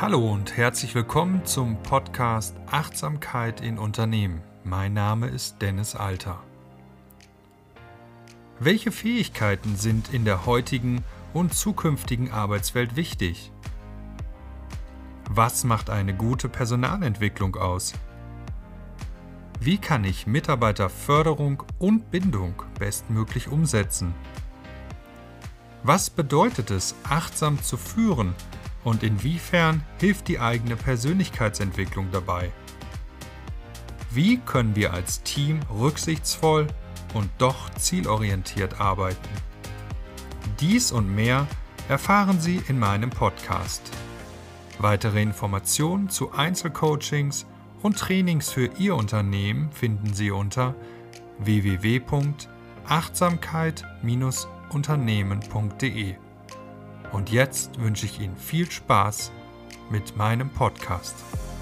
Hallo und herzlich willkommen zum Podcast Achtsamkeit in Unternehmen. Mein Name ist Dennis Alter. Welche Fähigkeiten sind in der heutigen und zukünftigen Arbeitswelt wichtig? Was macht eine gute Personalentwicklung aus? Wie kann ich Mitarbeiterförderung und Bindung bestmöglich umsetzen? Was bedeutet es, achtsam zu führen und inwiefern hilft die eigene Persönlichkeitsentwicklung dabei? Wie können wir als Team rücksichtsvoll und doch zielorientiert arbeiten? Dies und mehr erfahren Sie in meinem Podcast. Weitere Informationen zu Einzelcoachings und Trainings für Ihr Unternehmen finden Sie unter www.achtsamkeit-unternehmen.de. Und jetzt wünsche ich Ihnen viel Spaß mit meinem Podcast.